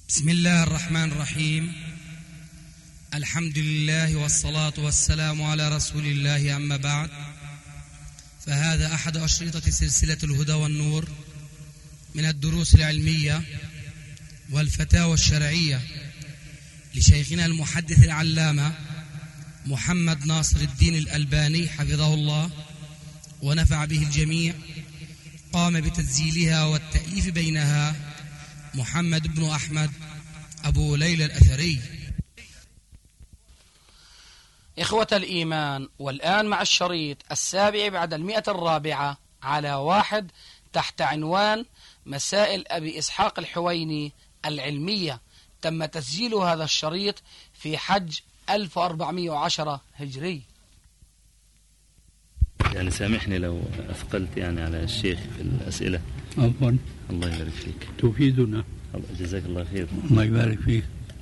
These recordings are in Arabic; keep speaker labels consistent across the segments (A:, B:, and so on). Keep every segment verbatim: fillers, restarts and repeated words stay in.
A: بسم الله الرحمن الرحيم. الحمد لله والصلاة والسلام على رسول الله، أما بعد، فهذا أحد أشرطة سلسلة الهدى والنور من الدروس العلمية والفتاوى الشرعية لشيخنا المحدث العلامة محمد ناصر الدين الألباني حفظه الله ونفع به الجميع. قام بتسجيلها والتأليف بينها محمد بن أحمد أبو ليلى الأثري.
B: إخوة الإيمان، والآن مع الشريط السابع بعد المئة الرابعة على واحد تحت عنوان مسائل أبي إسحاق الحويني العلمية. تم تسجيل هذا الشريط في حج ألف وأربعمائة وعشرة هجري.
C: يعني سامحني لو أثقلت يعني على الشيخ في الأسئلة.
D: عفوا.
C: الله يبارك فيك.
D: تفيدنا.
C: جزاك الله خير.
D: الله يبارك فيك.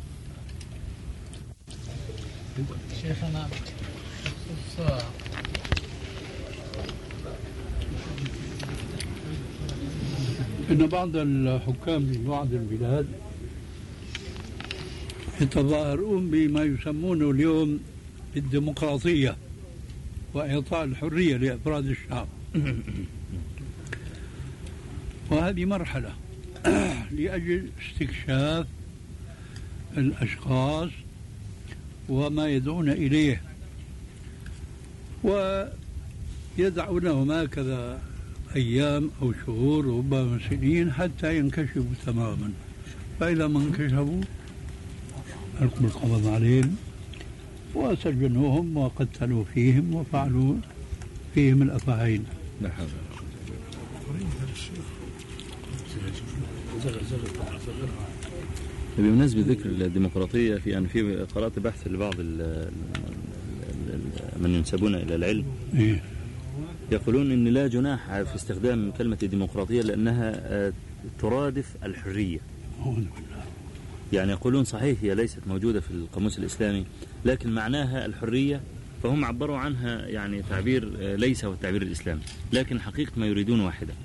E: شيخنا
D: إن بعض الحكام في بعض البلاد يتظاهرون بما يسمونه اليوم الديمقراطية وإعطاء الحرية لأفراد الشعب. وهذه مرحلة لأجل استكشاف الأشخاص وما يدعون إليه، ويدعونهم هكذا أيام أو شهور وربما سنين حتى ينكشفوا تماما. فإذا ما انكشفوا ألقوا القبض عليهم وسجنوهم وقتلوا فيهم وفعلوا فيهم الأفاعيل.
C: بمناسبة ذكر الديمقراطية، في أن في قرأت بحث لبعض من ينسبون إلى العلم يقولون إن لا جناح في استخدام كلمة الديمقراطية لأنها ترادف الحرية. يعني يقولون صحيح هي ليست موجودة في القاموس الإسلامي، لكن معناها الحرية، فهم عبروا عنها يعني تعبير ليس هو التعبير الإسلامي، لكن حقيقة ما يريدون واحدة.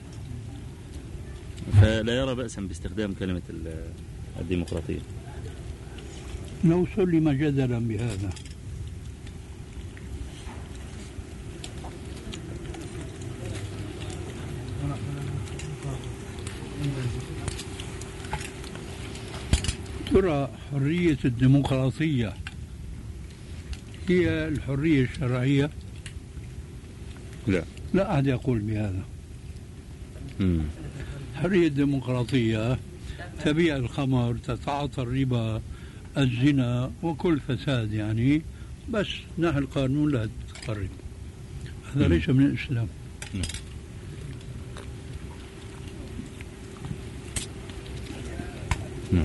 C: فلا يرى بأسا باستخدام كلمة الديمقراطية.
D: لو سلم جدلا بهذا. ترى حرية الديمقراطية هي الحرية الشرعية؟
C: لا
D: لا أحد يقول بهذا.
C: مم.
D: الحرية الديمقراطية تبيع الخمر، تتعاطى الربا، الزنا وكل فساد، يعني بس نحن القانون لا تقرب. هذا
C: مم.
D: ليس من الإسلام.
C: مم. مم.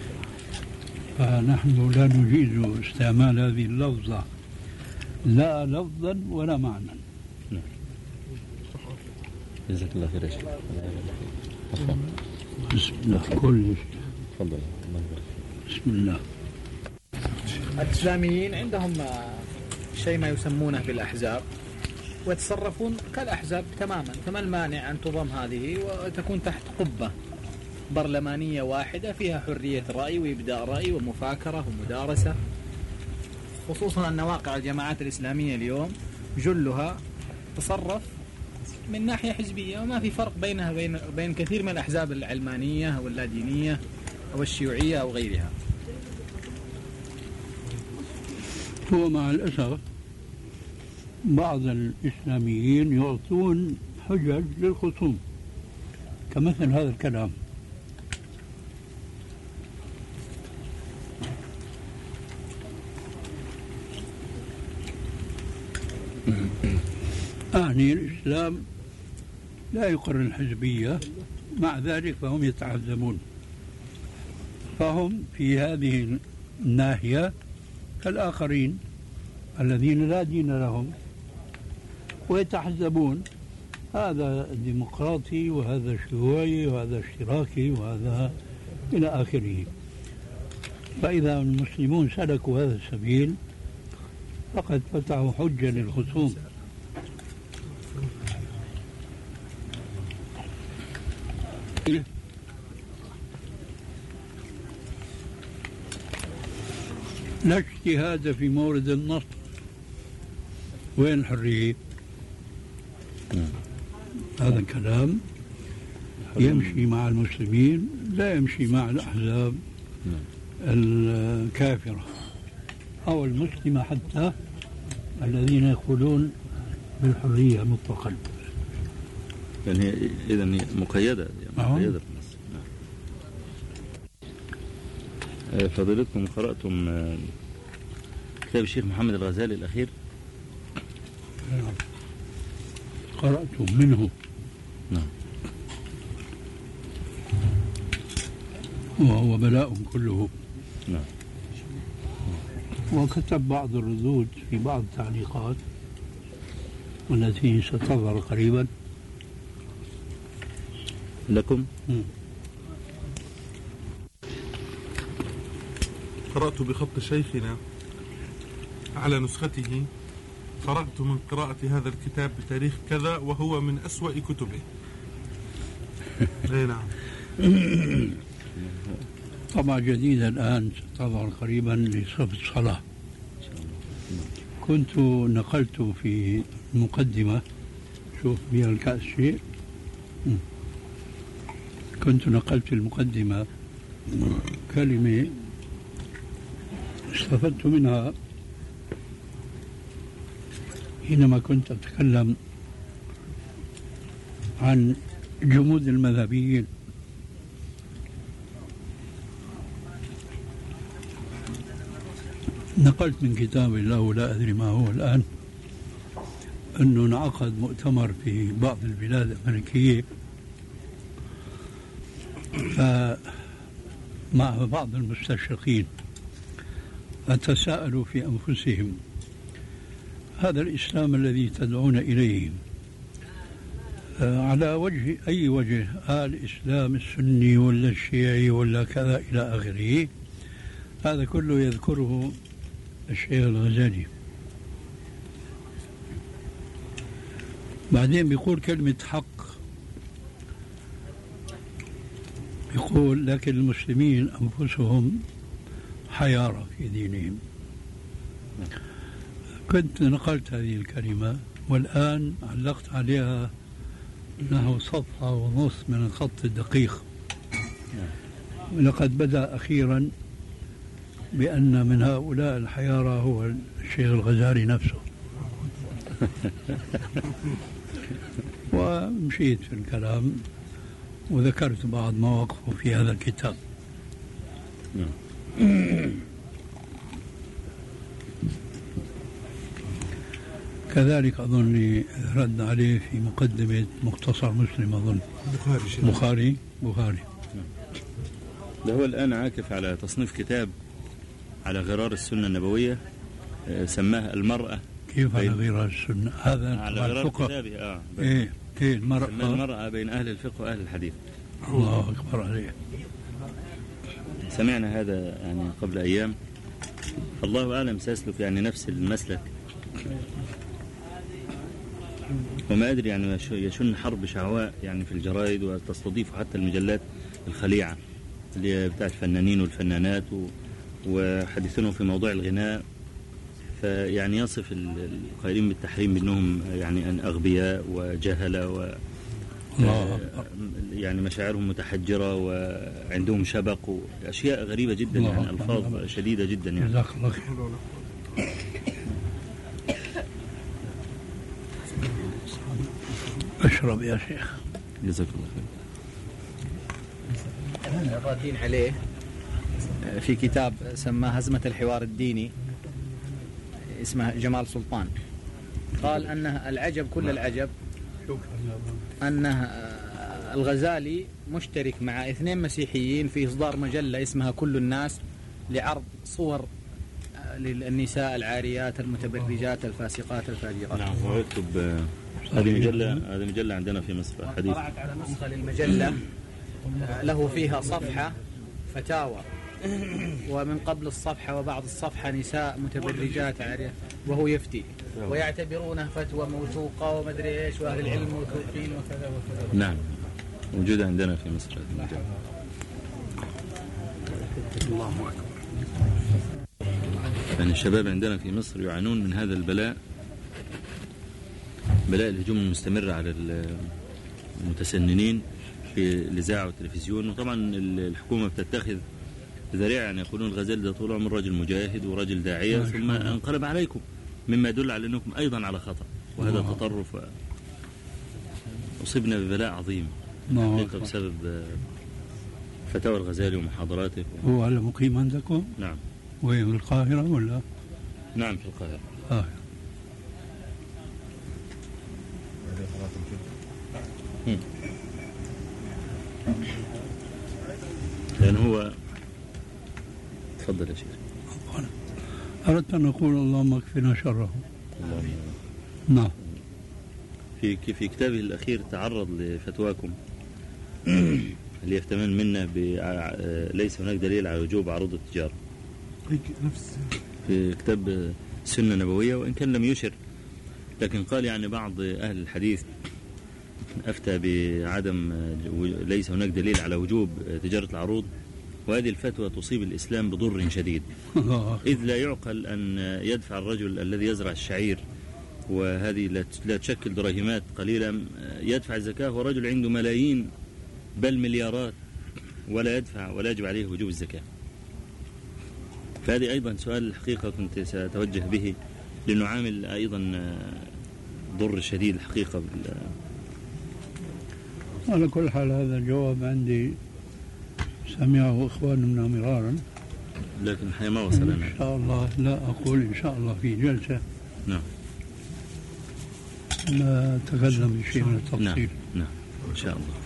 D: فنحن لا نجيز استعمال هذه اللفظة لا لفظا ولا معنى.
C: نعم. جزاك الله خير يا شيخ.
D: بسم الله. كل شيء.
C: تفضل. الله يبارك.
D: بسم الله.
E: الإسلاميين عندهم شيء ما يسمونه بالأحزاب، ويتصرفون كالأحزاب تماما. فما المانع أن تضم هذه وتكون تحت قبة برلمانية واحدة فيها حرية رأي وإبداء رأي ومفاكرة ومدارسة، خصوصا أن واقع الجماعات الإسلامية اليوم جلها تصرف من ناحية حزبية، وما في فرق بينها بين بين كثير من الأحزاب العلمانية أو اللادينية أو الشيوعية أو غيرها.
D: هو مع الأسف بعض الإسلاميين يعطون حجج للخصوم كمثل هذا الكلام. أعني الإسلام لا يقر الحزبية، مع ذلك فهم يتعذبون. فهم في هذه الناحية كالآخرين الذين لا دين لهم ويتحزبون، هذا ديمقراطي وهذا شيوعي وهذا اشتراكي وهذا إلى آخره. فإذا المسلمون سلكوا هذا السبيل فقد فتحوا حجة للخصوم. لا اجتهاد في مورد النص. وين الحرية؟ هذا الكلام يمشي مع المسلمين، لا يمشي مع الأحزاب الكافرة أو المسلمة حتى الذين يقولون بالحرية مطلقا.
C: يعني إذا هي مقيدة، يعني مقيدة بالنص. نعم. فضيلتكم قرأتم كتاب الشيخ محمد الغزالي الأخير؟
D: نعم. قرأت منه.
C: نعم.
D: وهو بلاء كله.
C: نعم.
D: وكتب بعض الردود في بعض التعليقات والتي ستظهر قريبا
C: لكم.
D: م.
F: قرأت بخط شيخنا على نسخته: فرغت من قراءة هذا الكتاب بتاريخ كذا وهو من أسوأ كتبه. اي نعم.
D: طبعا جديدة الآن ستظهر قريبا لصف الصلاة. كنت نقلت في المقدمة، شوف بها الكأس شيء، كنت نقلت المقدمة كلمة استفدت منها حينما كنت أتكلم عن جمود المذهبيين. نقلت من كتاب الله لا أدري ما هو الآن أنه انعقد مؤتمر في بعض البلاد الأمريكية مع بعض المستشرقين، فتساءلوا في أنفسهم: هذا الإسلام الذي تدعون إليه على وجه أي وجه؟ الإسلام السني ولا الشيعي ولا كذا إلى آخره. هذا كله يذكره الشيخ الغزالي. بعدين بيقول كلمة حق، يقول: لكن المسلمين أنفسهم حيارى في دينهم. كنت نقلت هذه الكلمة والآن علقت عليها أنه صفحة ونص من الخط الدقيق. ولقد بدأ أخيرا بأن من هؤلاء الحيارى هو الشيخ الغزالي نفسه. ومشيت في الكلام وذكرت بعض مواقفه في هذا الكتاب. كذلك أظن رد عليه في مقدمة مختصر مسلم، أظن بخاري بخاري بخاري
C: ده هو الآن عاكف على تصنيف كتاب على غرار السنة النبوية، سماه المرأة.
D: كيف على غرار السنة؟ هذا
C: على غرار كتابه. آه
D: إيه إيه المرأة.
C: المرأة بين أهل الفقه وأهل الحديث.
D: الله أكبر عليه.
C: سمعنا هذا يعني قبل أيام. الله أعلم سيسلك يعني نفس المسلك، وما أدري يعني يشن حرب شعواء يعني في الجرائد، وتستضيف حتى المجلات الخليعة اللي بتاعت الفنانين والفنانات وحديثهم في موضوع الغناء، فيعني يصف القائلين بالتحريم بأنهم يعني أن أغبياء وجهلة و يعني مشاعرهم متحجرة وعندهم شبق وأشياء غريبة جدا، يعني ألفاظ شديدة جدا يعني.
D: جزاك الله خير. اشرب يا شيخ.
C: جزاك الله خير.
E: الرادين عليه في كتاب سماه هزمة الحوار الديني، اسمه جمال سلطان، قال أنه العجب كل العجب أنه الغزالي مشترك مع اثنين مسيحيين في إصدار مجلة اسمها كل الناس لعرض صور للنساء العاريات المتبرجات الفاسقات الفاجرات.
C: نعم، هو يكتب هذه مجلة هذه مجلة عندنا في مصر حديث.
E: طلعت على نسخة للمجلة له فيها صفحة فتاوى، ومن قبل الصفحة وبعد الصفحة نساء متبرجات عارية وهو يفتي، ويعتبرونه فتوى موثوقة ومدري ايش، واهل العلم موثوقين وكذا وكذا.
C: نعم، موجودة عندنا في مصر هذه المجلة.
D: الله أكبر.
C: يعني الشباب عندنا في مصر يعانون من هذا البلاء، بلاء الهجوم المستمر على المتسننين في الإذاعة والتلفزيون. وطبعا الحكومة بتتخذ ذريعة أن يقولون الغزالي ده طول عمره رجل مجاهد ورجل داعية، ثم انقلب عليكم، مما يدل على أنكم أيضا على خطأ، وهذا تطرف. أصبنا ببلاء عظيم بسبب فتاوى الغزالي ومحاضراته.
D: هو على مقيم عندكم؟
C: نعم.
D: وين، في القاهرة ولا؟
C: نعم في القاهرة.
D: آه.
C: لأن هو تفضل يا شيخ.
D: أردت أن أقول اللهم اكفنا شره.
C: اللهم.
D: نعم.
C: في في كتابه الأخير تعرض لفتواكم اللي يفتمن منا ليس هناك دليل على وجوب عروض التجارة.
F: نفس
C: في كتاب سنة نبوية، وإن كان لم يشر، لكن قال يعني بعض أهل الحديث أفتى بعدم ليس هناك دليل على وجوب تجارة العروض، وهذه الفتوى تصيب الإسلام بضر شديد، إذ لا يعقل أن يدفع الرجل الذي يزرع الشعير، وهذه لا تشكل دراهمات قليلة، يدفع الزكاة ورجل عنده ملايين بل مليارات ولا يدفع ولا يجب عليه وجوب الزكاة. فهذه أيضا سؤال الحقيقة كنت سأتوجه به، لأنه عامل أيضا ضر شديد الحقيقة.
D: على كل حال هذا الجواب عندي سمعه إخواننا مرارا،
C: لكن الحقيقة ما وصلنا.
D: إن شاء الله لا أقول إن شاء الله في جلسة
C: نعم
D: لا أتكلم بشيء من التفصيل.
C: نعم نعم إن شاء الله.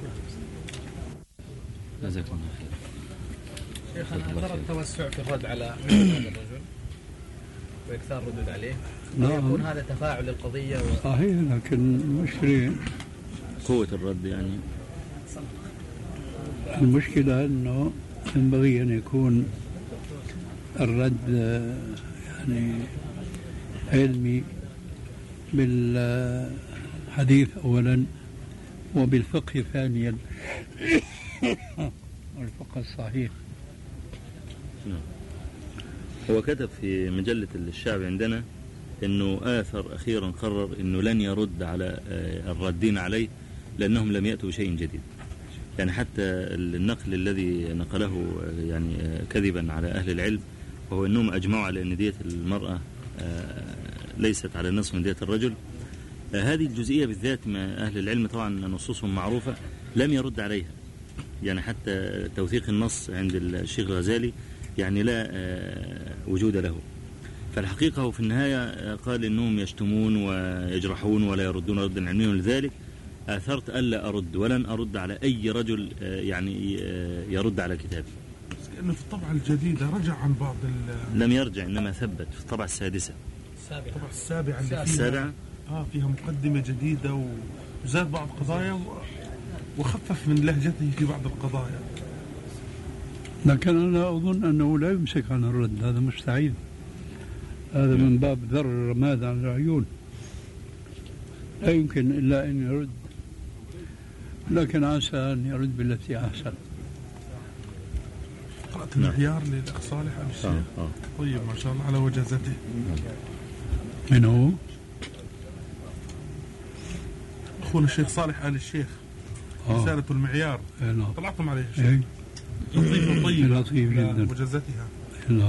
C: جزاكم الله خير.
E: شيخنا ترى التوسع في الرد على هذا الرجل وإكثار الردود عليه،
D: نعم.
E: يكون هذا تفاعل للقضية و...
D: صحيح، لكن المشكلة
C: قوة الرد يعني
D: المشكلة أنه ينبغي أن يكون الرد يعني علمي بالحديث أولا وبالفقه ثانيا والفقه الصحيح.
C: هو كتب في مجلة الشعب عندنا أنه آثر أخيرا قرر أنه لن يرد على الردين عليه لأنهم لم يأتوا شيء جديد. يعني حتى النقل الذي نقله يعني كذبا على أهل العلم، وهو أنهم أجمعوا على أن دية المرأة ليست على النصف من دية الرجل، هذه الجزئية بالذات ما أهل العلم طبعا نصوصهم معروفة لم يرد عليها. يعني حتى توثيق النص عند الشيخ الغزالي يعني لا وجود له. فالحقيقة هو في النهاية قال إنهم يشتمون ويجرحون ولا يردون ردا علميا، لذلك آثرت ألا أرد ولن أرد على أي رجل يعني يرد على كتابي.
F: بس كأنه في الطبعة الجديدة رجع عن بعض ال...
C: لم يرجع، إنما ثبت في الطبعة السادسة.
E: السابعة.
F: الطبعة السابعة اللي فيها
C: السابعة
F: آه فيها مقدمة جديدة وزاد بعض القضايا و... وخفف من لهجته في بعض القضايا.
D: لكن أنا أظن أنه لا يمسك عن الرد، هذا مستحيل، هذا من باب ذر الرماد عن العيون، لا يمكن إلا أن يرد، لكن عسى أن يرد بالتي أحسن.
F: قرأت المعيار للأخ صالح آل الشيخ.
C: آه آه.
F: طيب ما شاء الله على وجازته.
D: من هو؟
F: أخونا الشيخ صالح آل الشيخ.
D: آه.
F: رسالة المعيار.
D: نعم.
F: طلعتم عليه شيء.
D: إيه.
F: لطيف طيب.
D: لطيف جدا.
F: وجازتها.
D: نعم.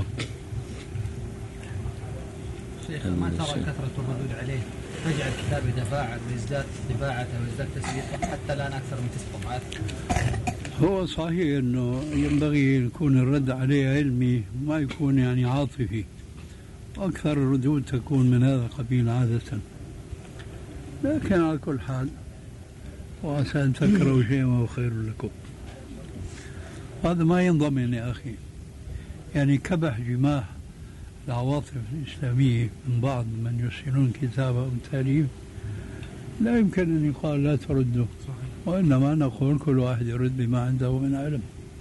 E: شيخ ما ترى كثرة الردود عليه تجعل كتابه يتفاعل ويزداد طباعته ويزداد تسويقه حتى الآن أكثر من تسع طبعات؟
D: هو صحيح أنه ينبغي يكون الرد عليه علمي، ما يكون يعني عاطفي، أكثر الردود تكون من هذا القبيل عادة. لكن على كل حال وعسى أن تكرهوا شيئا وهو خير لكم، هذا ما ينضمن يا أخي. يعني كبح جماح العواطف الإسلامية من بعض من يحسنون كتابة أو تاليف لا يمكن أن يقال لا تردوا، وإنما نقول كل واحد يرد بما عنده من علم.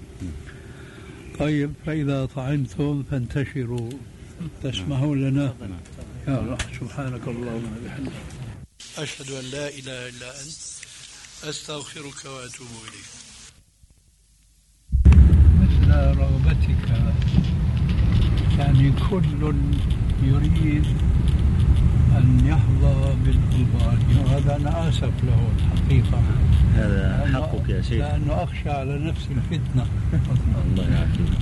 D: طيب، فإذا طعمتم فانتشروا، تسمحون لنا؟ يا الله، سبحانك اللهم وبحمدك، أشهد أن لا إله إلا أنت، أستغفرك وأتوب إليك. مثل رغبتك كان يعني كل يريد أن يحظى بالألباني، وهذا أنا آسف له الحقيقة.
C: هذا حقك يا شيخ،
D: لأنه أخشى على نفس الفتنة.
C: الله يعافيك.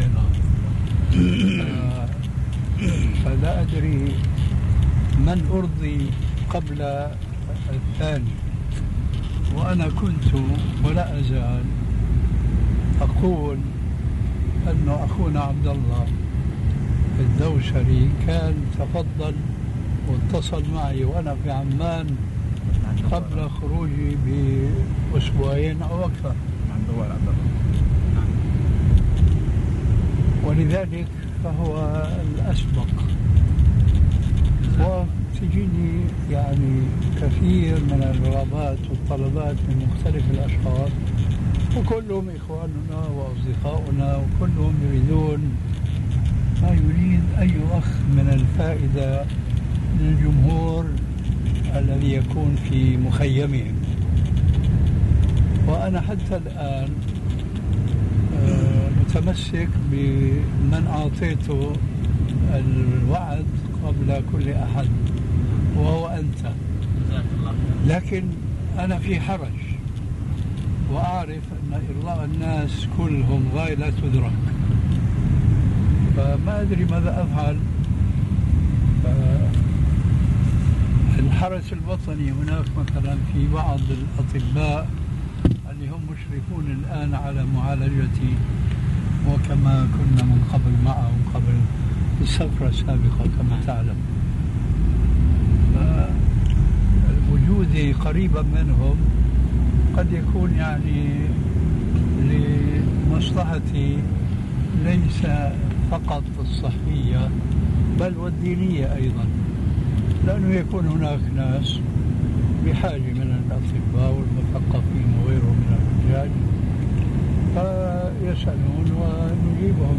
D: فلا أدري من أرضي قبل الثاني، وأنا كنت ولا أزال أقول أن أخونا عبد الله الدوسري كان تفضل واتصل معي وأنا في عمان قبل خروجي بأسبوعين أو أكثر، ولذلك فهو الأسبق. وتجيني يعني كثير من الرغبات والطلبات من مختلف الأشخاص، وكلهم إخواننا وأصدقاؤنا، وكلهم يريدون ما يريد أي أخ من الفائدة للجمهور الذي يكون في مخيمهم. وأنا حتى الآن متمسك بمن أعطيته الوعد قبل كل أحد، وهو أنت. لكن أنا في حرج، وأعرف أن إرضاء الناس كلهم غاية لا تدرك، فما أدري ماذا أفعل. الحرس الوطني هناك مثلا في بعض الأطباء اللي هم مشرفون الآن على معالجتي، وكما كنا من قبل معهم قبل السفرة السابقة كما تعلم. وجودي قريبا منهم قد يكون يعني لمصلحتي ليس فقط الصحية بل والدينية أيضا، لأنه يكون هناك ناس بحاجة من الأطباء والمثقفين وغيرهم من الرجال، فيسألون ونجيبهم.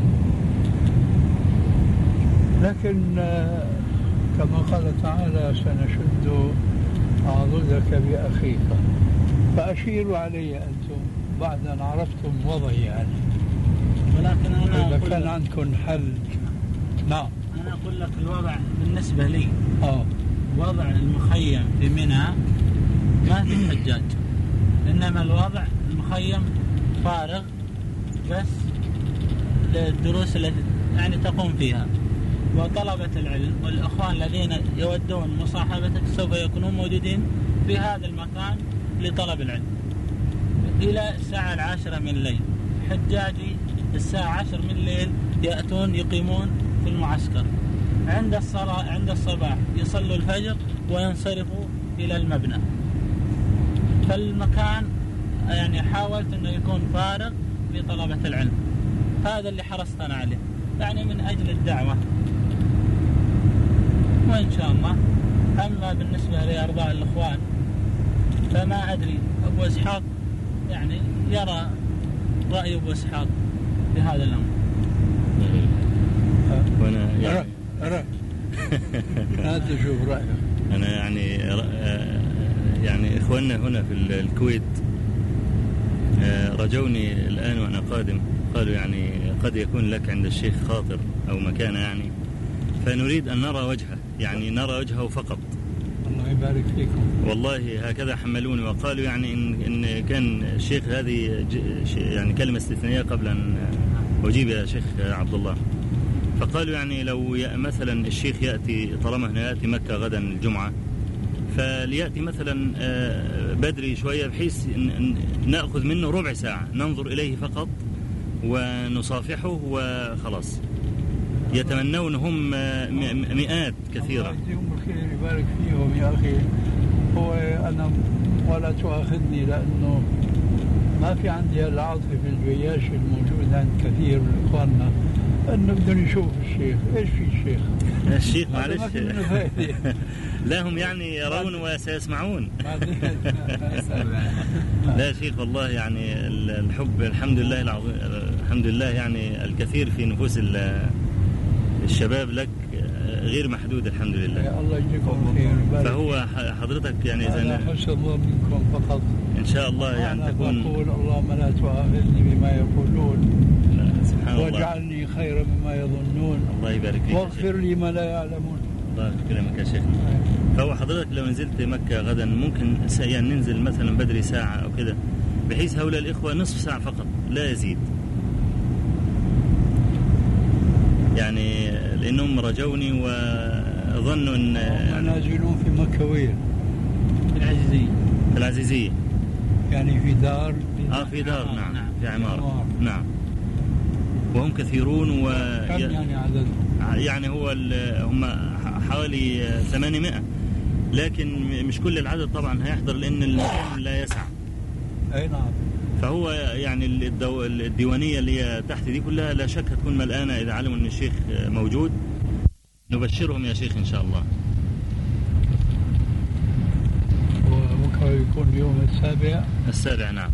D: لكن كما قال تعالى سنشد عضدك بأخيك، فأشيروا علي أنتم بعد أن عرفتم وضعي يعني.
G: ولكن أنا
D: إذا كان عندكم حل. نعم،
G: أنا أقول لك الوضع بالنسبة لي
D: آه.
G: وضع المخيم في منى ما في حجاج، إنما الوضع المخيم فارغ بس للدروس التي يعني تقوم فيها، وطلبة العلم والأخوان الذين يودون مصاحبتك سوف يكونون موجودين في هذا المكان لطلب العلم إلى الساعة العاشرة من الليل. حجاجي الساعة عشر من الليل يأتون يقيمون في المعسكر، عند الصلاة عند الصباح يصلوا الفجر وينصرفوا إلى المبنى. فالمكان يعني حاولت أنه يكون فارغ لطلبة العلم، هذا اللي حرصت أنا عليه يعني من أجل الدعوة، وإن شاء الله. أما بالنسبة لأرضاء الإخوان فما أدري، أبو إسحاق يعني يرى رأي أبو إسحاق في هذا الأمر.
C: وأنا يعني
D: أرى هذا شوف رأيك.
C: أنا يعني يعني إخواننا هنا في الكويت رجوني الآن وأنا قادم، قالوا يعني قد يكون لك عند الشيخ خاطر أو مكانة يعني، فنريد أن نرى وجهه، يعني نرى وجهه فقط.
D: الله يبارك فيكم.
C: والله هكذا حملوني وقالوا يعني إن, إن كان الشيخ هذه يعني كلمة استثنائية قبل أن أجيب يا شيخ عبد الله، فقالوا يعني لو مثلا الشيخ يأتي طالما هنا يأتي مكة غدا الجمعة، فليأتي مثلا بدري شوية بحيث نأخذ منه ربع ساعة ننظر إليه فقط ونصافحه وخلاص. يتمنون هم مئات كثيرة.
D: الله يجزيهم الخير يبارك فيهم يا أخي. هو أنا ولا تؤاخذني لأنه ما في عندي العاطفة الجياش الموجود عند كثير من إخواننا أنه بدهم يشوف الشيخ. إيش في الشيخ؟
C: الشيخ معلش لا هم يعني يرون وسيسمعون. لا شيخ والله يعني الحب الحمد لله العظيم، الحمد لله يعني الكثير في نفوس الشباب لك غير محدود الحمد لله.
D: يا الله يجزيكم خير.
C: فهو حضرتك يعني
D: أنا حسن الله منكم فقط
C: إن شاء الله يعني تكون.
D: أقول اللهم لا تؤاخذني بما يقولون.
C: سبحان
D: واجعلني خيرا مما يظنون.
C: الله يبارك فيك.
D: واغفر لي ما لا يعلمون.
C: الله يكرمك يا شيخنا. فهو حضرتك لو نزلت مكة غدا ممكن يعني ننزل مثلا بدري ساعة أو كده، بحيث هؤلاء الإخوة نصف ساعة فقط لا يزيد، يعني لأنهم رجوني وظنوا أن
D: نازلون في مكة وين؟
G: في العزيزية.
C: في العزيزية
D: يعني في دار.
C: آه في دار. نعم, نعم. في عمارة. نعم. وهم كثيرون و
D: كم يعني عددهم؟
C: يعني هو هم حوالي ثمانمائة، لكن مش كل العدد طبعا هيحضر لأن المكان لا يسع.
D: أي نعم.
C: فهو يعني الدو... الديوانية اللي هي تحت دي كلها لا شك هتكون ملآنة إذا علموا أن الشيخ موجود. نبشرهم يا شيخ إن شاء الله.
D: وبكرة يكون يوم السابع.
C: السابع نعم.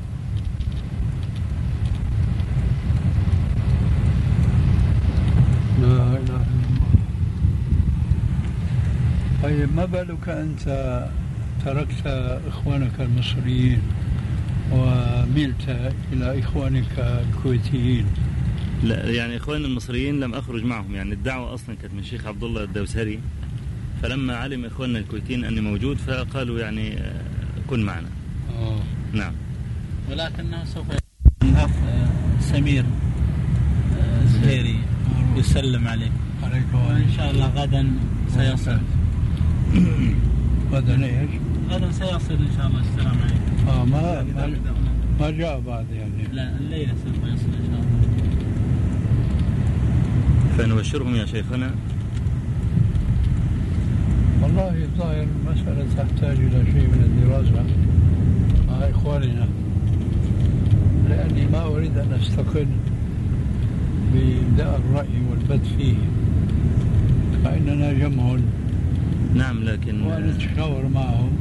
D: لا إله إلا الله. طيب ما بالك أنت تركت إخوانك المصريين وملت إلى إخوانك الكويتيين؟
C: لا يعني إخواني المصريين لم أخرج معهم، يعني الدعوة أصلا كانت من الشيخ عبد الله الدوسري، فلما علم إخواننا الكويتيين أني موجود فقالوا يعني كن معنا.
D: أوه.
C: نعم.
G: ولكنه سوف الأخ سمير زهيري يسلم عليك.
D: عليكم.
G: وإن شاء الله غدا سيصل.
D: غدا ايش؟
G: غدا سيصل إن شاء الله السلام عليكم.
D: آه ما ما, ما جاء بعد يعني.
G: لا الليلة سوف يصل إن شاء الله.
C: فنبشرهم يا شيخنا.
D: والله الظاهر المسألة تحتاج إلى شيء من الدراسة مع إخواننا، لأني ما أريد أن أستقل بإبداء الرأي والبت فيه، فإننا جمع.
C: نعم لكن
D: ونتشاور معهم.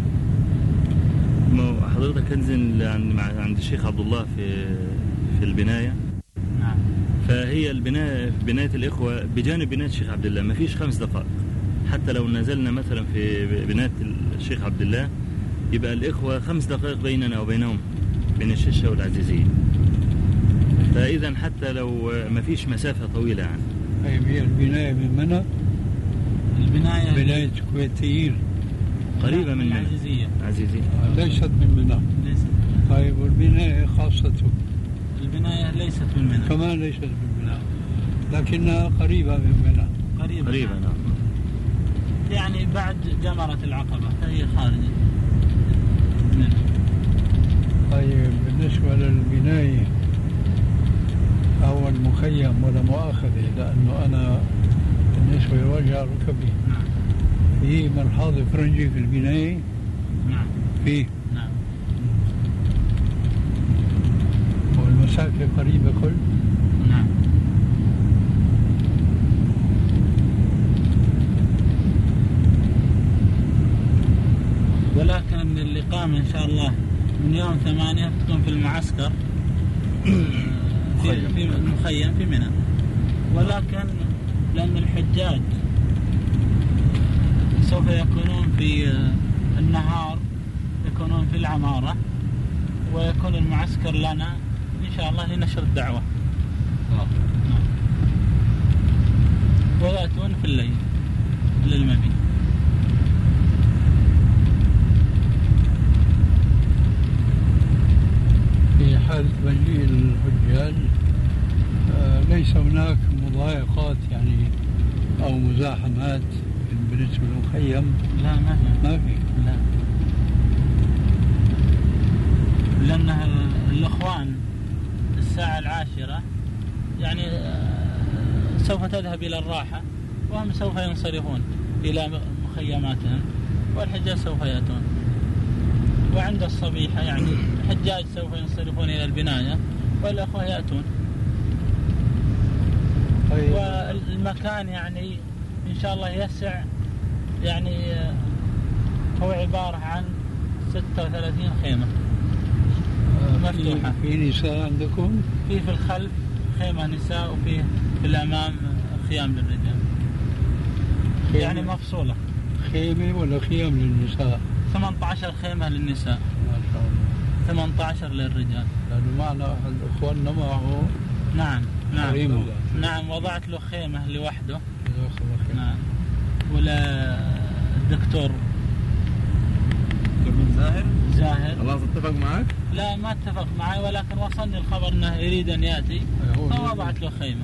C: حضرتك انزل عند عند الشيخ عبد الله في في البناية.
G: نعم.
C: فهي البناية بناية الإخوة بجانب بناية الشيخ عبد الله ما فيش خمس دقائق، حتى لو نزلنا مثلا في بناية الشيخ عبد الله يبقى الإخوة خمس دقائق بيننا وبينهم بين الشيشة والعزيزية، فإذا حتى لو ما فيش مسافة طويلة يعني.
D: طيب هي البناية من منى؟
G: البناية
D: بناية كويتيين
C: قريبة من
G: العزيزية.
C: عزيزية
D: ليست من منى.
G: ليست.
D: طيب والبناية خاصته؟
G: البناية ليست من منى.
D: كمان ليست من منى، لكنها قريبة من منى.
G: قريبة.
C: قريبة نعم.
G: يعني بعد جمرة العقبة فهي خارجة منها.
D: طيب بالنسبة للبناية أو المخيم ولا مؤاخذة، لأنه أنا بالنسبة لوجه ركبي في مرحاض فرنجي في البناية.
G: نعم.
D: فيه.
G: نعم.
D: والمسافة قريبة كل.
G: نعم. ولكن الإقامة إن شاء الله من يوم ثمانية تكون في المعسكر في في المخيم في منى، ولكن لأن الحجاج سوف يكونون في النهار يكونون في العمارة، ويكون المعسكر لنا إن شاء الله لنشر الدعوة. نعم. ويأتون في الليل للمبيت.
D: في حال مجيء الحجاج آه ليس هناك مضايقات يعني أو مزاحمات بالنسبة للمخيم؟
G: لا ما في.
D: ما في.
G: لا. لأن الأخوان الساعة العاشرة يعني سوف تذهب إلى الراحة، وهم سوف ينصرفون إلى مخيماتهم، والحجاج سوف يأتون. وعند الصبيحة يعني الحجاج سوف ينصرفون إلى البناية والأخوة يأتون.
D: طيب.
G: والمكان يعني إن شاء الله يسع، يعني هو عبارة عن ستة وثلاثين خيمة مفتوحة.
D: في نساء عندكم؟
G: في في الخلف خيمة نساء، وفي في الأمام خيام للرجال، يعني مفصولة.
D: خيمة ولا خيام للنساء؟
G: ثمانية عشر خيمة للنساء.
D: ما شاء الله.
G: ثمانية عشر للرجال.
D: لأنه معنا أحد أخواننا معه
G: نعم نعم
D: حريمه.
G: نعم وضعت له خيمة لوحده. نعم. ولا الدكتور
H: زاهر
G: زاهر
H: خلاص اتفق معك؟
G: لا ما اتفق معي، ولكن وصلني الخبر انه يريد ان ياتي فوضعت له خيمة.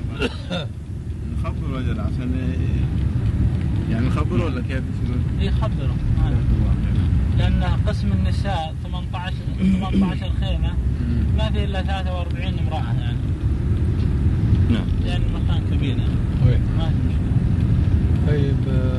H: نخبر وجل عشان يعني نخبره ولا كيف يصير؟
G: يخبره لأن قسم النساء ثمانية عشر ثمانية عشر خيمة ما في إلا ثلاثة وأربعين امرأة يعني.
C: نعم.
G: يعني مكان كبير يعني.
D: وين؟
G: ما في مشكلة.
D: طيب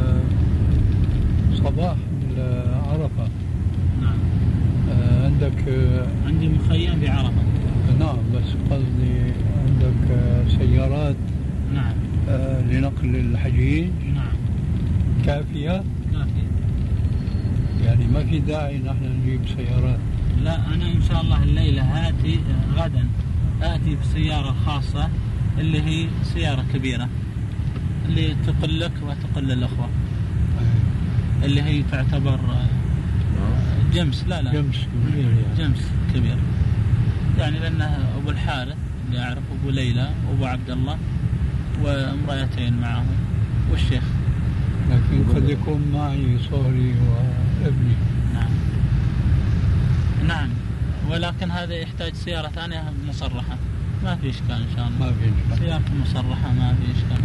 D: صباح عرفة.
G: نعم.
D: عندك
G: عندي مخيم بعرفة.
D: نعم بس قصدي عندك سيارات.
G: نعم.
D: لنقل الحجيج.
G: نعم.
D: كافية؟
G: كافية.
D: يعني ما في داعي نحن نجيب سيارات.
G: لا أنا إن شاء الله الليلة آتي غدا آتي بسيارة خاصة اللي هي سيارة كبيرة اللي تقل لك وتقل الأخوة اللي هي تعتبر جمس. لا لا
D: جمس كبير يعني.
G: جمس كبير يعني لأنه أبو الحارث اللي أعرف أبو ليلى وأبو عبد الله وامرأتين معهم والشيخ.
D: لكن قد يكون معي صهري وابني.
G: نعم نعم ولكن هذا يحتاج سيارة ثانية مصرحة. ما في إشكال إن شاء الله.
D: ما في إشكال.
G: سيارة مصرحة ما في إشكال.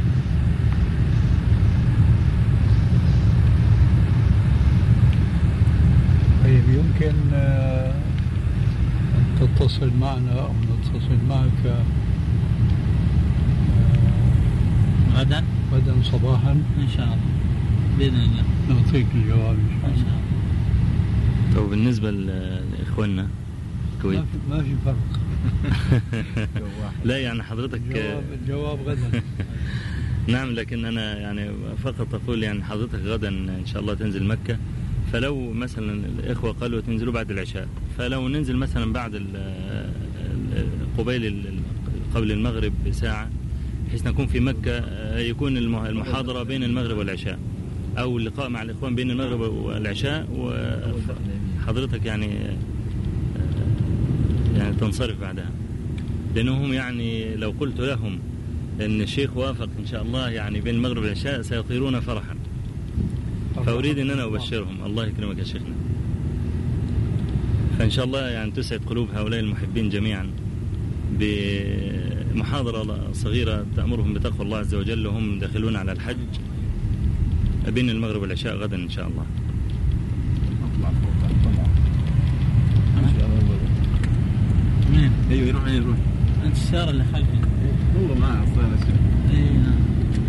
D: طيب يمكن أن تتصل معنا أو نتصل معك
G: غدا
D: غدا صباحا
G: إن شاء الله بإذن الله
D: نعطيك الجواب إن شاء
G: إن
D: الله.
G: شاء الله.
C: طب بالنسبة لإخواننا الكويت
D: ما في, ما في فرق.
C: لا يعني حضرتك
D: الجواب, الجواب غدا.
C: نعم لكن أنا يعني فقط أقول يعني حضرتك غدا إن شاء الله تنزل مكة، فلو مثلا الإخوة قالوا تنزلوا بعد العشاء، فلو ننزل مثلا بعد قبيل قبل المغرب بساعة بحيث نكون في مكة، يكون المحاضرة بين المغرب والعشاء أو اللقاء مع الإخوان بين المغرب والعشاء، وحضرتك يعني يعني تنصرف بعدها، لأنهم يعني لو قلت لهم أن الشيخ وافق إن شاء الله يعني بين المغرب والعشاء سيطيرون فرحا، فأريد أن أنا أبشرهم. الله يكرمك يا شيخنا. فإن شاء الله يعني تسعد قلوب هؤلاء المحبين جميعا بمحاضرة صغيرة تأمرهم بتقوى الله عز وجل وهم داخلون على الحج بين المغرب والعشاء غدا إن شاء الله.
G: مين؟
H: ايوه يروح يروح
G: انت السيارة اللي خلفي
H: والله ما اصلا اشياء.
G: اي نعم.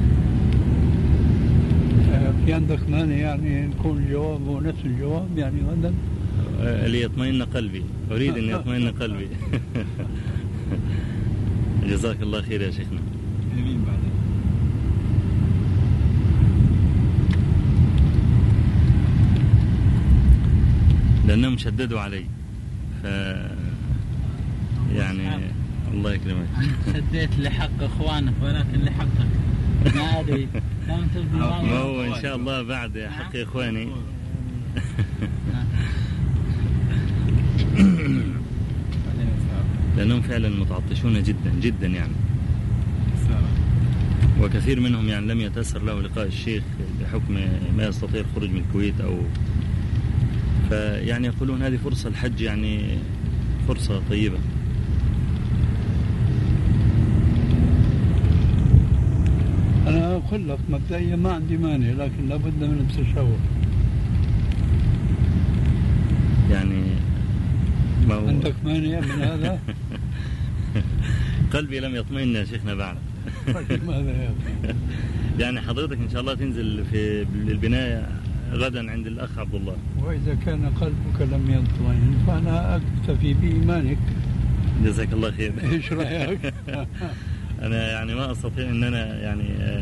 D: في عندك مانع يعني نكون الجواب هو نفس الجواب يعني غدا؟
C: ليطمئن قلبي، أريد أن يطمئن قلبي. جزاك الله خير يا شيخنا.
H: يمين بعدين.
C: لأنهم شددوا علي ف يعني الله يكرمك.
G: سديت لحق اخوانك ولكن لحقك ما ادري.
C: ما هو ان شاء الله بعد حق اخواني. لانهم فعلا متعطشون جدا جدا يعني، وكثير منهم يعني لم يتيسر له لقاء الشيخ بحكم ما يستطيع الخروج من الكويت او فيعني يقولون هذه فرصة الحج يعني فرصة طيبة.
D: أنا أقول لك مبدئيا ما عندي مانع، لكن لابد من التشاور.
C: يعني ما هو
D: عندك مانع من هذا؟
C: قلبي لم يطمئن يا شيخنا بعد.
D: ماذا يا أخي؟
C: يعني حضرتك إن شاء الله تنزل في البناية غدا عند الأخ عبد الله.
D: وإذا كان قلبك لم يطمئن فأنا أكتفي بإيمانك.
C: جزاك الله خير.
D: إيش رأيك؟
C: أنا يعني ما أستطيع أن أنا يعني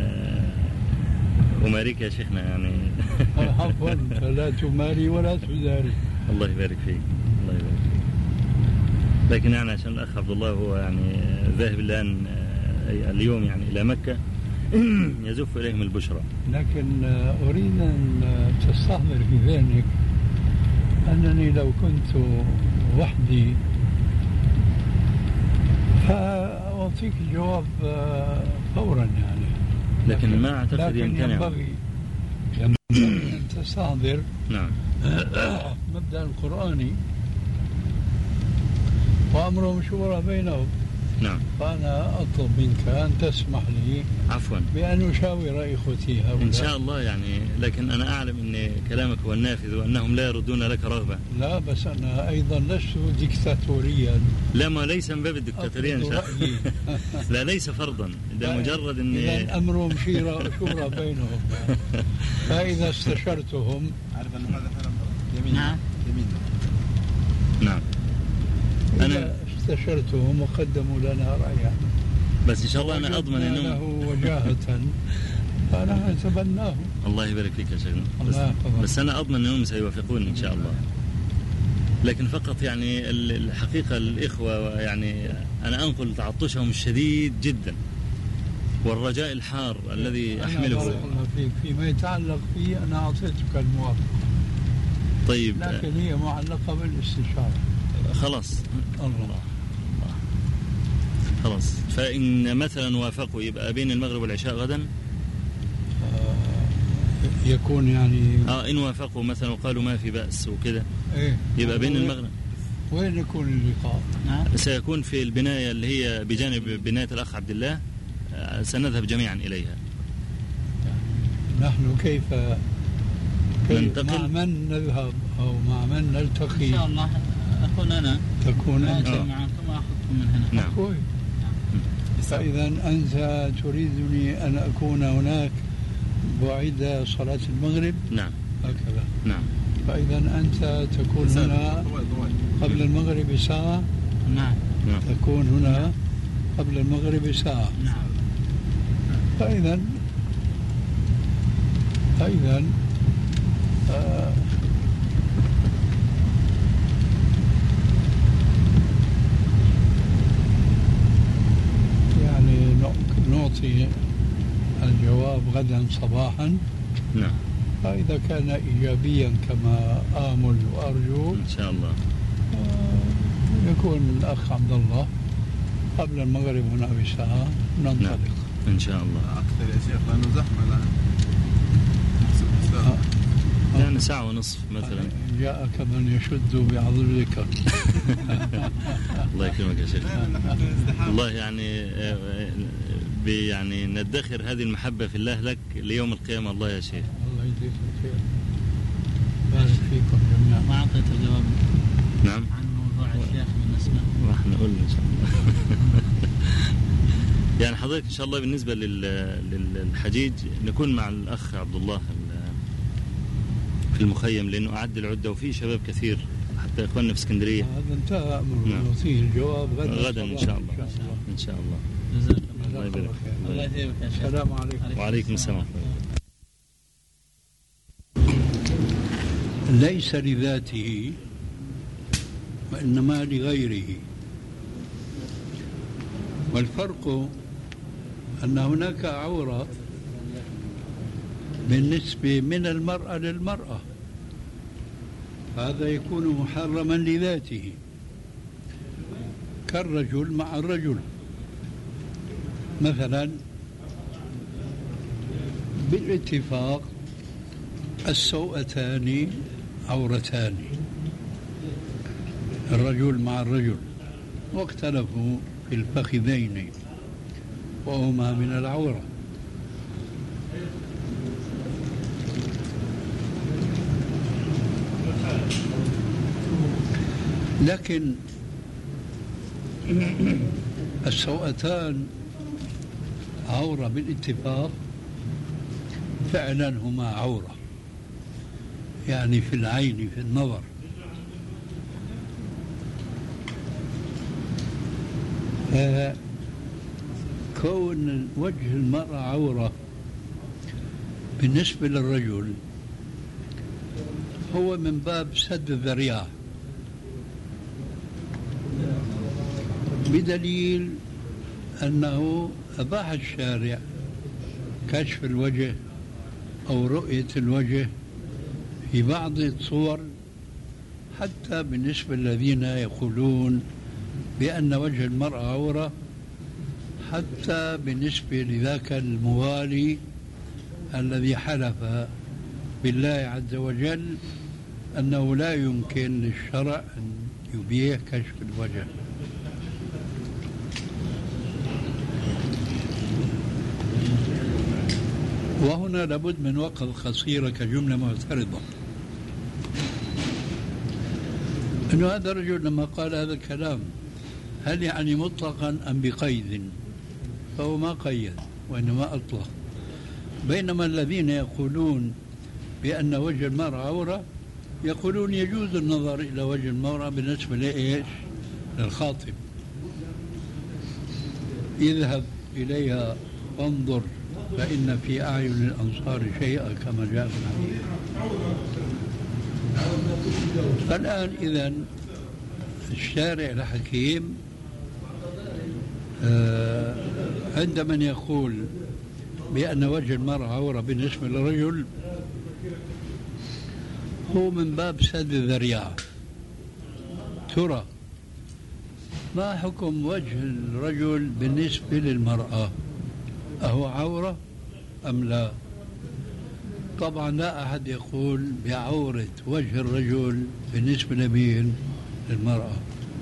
C: أماريك يا شيخنا يعني.
D: عفوا لا تماري ولا تداري.
C: الله يبارك فيك. الله يبارك فيك. لكن يعني عشان الأخ عبد الله هو يعني ذاهب الآن اليوم يعني إلى مكة يزف إليهم البشرى.
D: لكن أريد أن تستحضر في ذهنك أنني لو كنت وحدي أعطيك الجواب فورا يعني،
C: لكن ما أعتقد
D: لكن
C: يمتنع.
D: ينبغي ينبغي أن تستحضر
C: نعم
D: مبدأ القرآني وأمرهم شورى بينهم.
C: نعم.
D: فأنا أطلب منك أن تسمح لي
C: عفوا
D: بأن أشاور إخوتي هؤلاء
C: إن شاء الله يعني، لكن أنا أعلم أن كلامك هو النافذ وأنهم لا يردون لك رغبة.
D: لا بس أنا أيضا لست ديكتاتوريا.
C: لا، ما ليس من باب الدكتاتورية إن شاء الله. لا ليس فرضا، ده مجرد أن
D: إذا أمرهم شورى شورى بينهم. فإذا استشرتهم
H: عارف أن هذا يمين.
G: نعم
H: يمين.
C: نعم.
D: أنا استشرتهم وقدموا لنا رأيا،
C: بس إن شاء الله أنا أضمن أنهم
D: له وجاهة فأنا أتبناه.
C: الله يبارك فيك يا شيخنا. بس,
D: الله
C: بس أنا أضمن أنهم سيوافقون إن شاء الله. لكن فقط يعني الحقيقة الإخوة يعني أنا أنقل تعطشهم الشديد جدا والرجاء الحار الذي أحمله.
D: بارك الله فيك. فيما يتعلق فيه أنا أعطيتك الموافقة،
C: طيب
D: لكن هي معلقة بالاستشارة.
C: خلاص
D: الله
C: خلاص. فإن مثلا وافقوا يبقى بين المغرب والعشاء غدا.
D: آه يكون يعني
C: اه إن وافقوا مثلا وقالوا ما في بأس وكذا
D: إيه
C: يبقى بين المغرب.
D: وين يكون اللقاء؟
G: نعم.
C: سيكون في البناية اللي هي بجانب بناية الأخ عبد الله. آه سنذهب جميعا إليها.
D: نحن كيف, كيف
C: ننتقل؟
D: مع من نذهب أو مع من نلتقي؟
G: إن شاء الله أكون أنا
D: تكون أنت
G: آتي معكم وأخذكم من هنا.
C: نعم.
D: كويس. فإذا أنت تريدني أن أكون هناك بعد صلاة المغرب؟
C: نعم
D: هكذا.
C: نعم.
D: فإذا أنت تكون هنا قبل المغرب ساعة.
G: نعم.
C: نعم.
D: تكون هنا قبل المغرب ساعة.
G: نعم.
D: فإذا فإذا آه يعني نعطي الجواب غدا صباحا.
C: نعم.
D: فإذا كان إيجابيا كما آمل وأرجو
C: إن شاء الله
D: آه يكون الأخ عبد الله قبل المغرب هنا بساعة ننطلق.
C: نعم. إن شاء الله.
H: أكثر يا شيخ لأنه زحمة الآن.
D: آه.
C: يعني ساعة ونصف مثلا.
D: جاءك من يشد بعضلك.
C: الله يكرمك يا شيخ. الله يعني يعني ندخر هذه المحبة في الله لك ليوم القيامة. الله يا شيخ.
D: الله يجزيك الخير. بارك فيكم جميعا.
G: ما أعطيت جواب
C: نعم
G: عن موضوع الشيخ بالنسبة.
C: راح نقول إن شاء الله. يعني حضرتك إن شاء الله بالنسبة للحجيج نكون مع الأخ عبد الله في المخيم، لأنه أعد العدة وفيه شباب كثير حتى إخواننا في اسكندرية.
D: هذا انتهى أمره.
C: نعم.
D: نعطيه الجواب غدا
C: غدا إن شاء الله. إن شاء الله.
G: جزاك
C: الله يبارك.
G: الله يثيبك يا شيخ.
D: السلام عليكم.
C: وعليكم السلام.
D: ليس لذاته وإنما لغيره. والفرق أن هناك عورة بالنسبة من المرأة للمرأة، هذا يكون محرما لذاته كالرجل مع الرجل. مثلا بالاتفاق السوءتان عورتان، الرجل مع الرجل، واختلفوا في الفخذين وهما من العورة. لكن السوءتان عورة بالاتفاق، فعلا هما عورة، يعني في العين في النظر. كون وجه المرأة عورة بالنسبة للرجل هو من باب سد الذريعة، بدليل أنه أباح الشارع كشف الوجه أو رؤية الوجه في بعض الصور، حتى بالنسبة للذين يقولون بأن وجه المرأة عورة حتى بالنسبة لذاك الموالي الذي حلف بالله عز وجل أنه لا يمكن للشرع أن يبيح كشف الوجه. وهنا لابد من وقفة قصيرة كجملة معترضة، أنه هذا الرجل لما قال هذا الكلام هل يعني مطلقا أم بقيد؟ فهو ما قيد وإنما أطلق، بينما الذين يقولون بأن وجه المرأة عورة يقولون يجوز النظر إلى وجه المرأة بالنسبة لإيش؟ للخاطب، اذهب إليها وانظر فإن في أعين الأنصار شيئا كما جاء في الحديث. فالآن إذن الشارع الحكيم آه عند من يقول بأن وجه المرأة عورة بالنسبة للرجل هو من باب سد الذريعة. ترى ما حكم وجه الرجل بالنسبة للمرأة؟ أهو عورة أم لا؟ طبعا لا أحد يقول بعورة وجه الرجل بالنسبة لمين؟ للمرأة.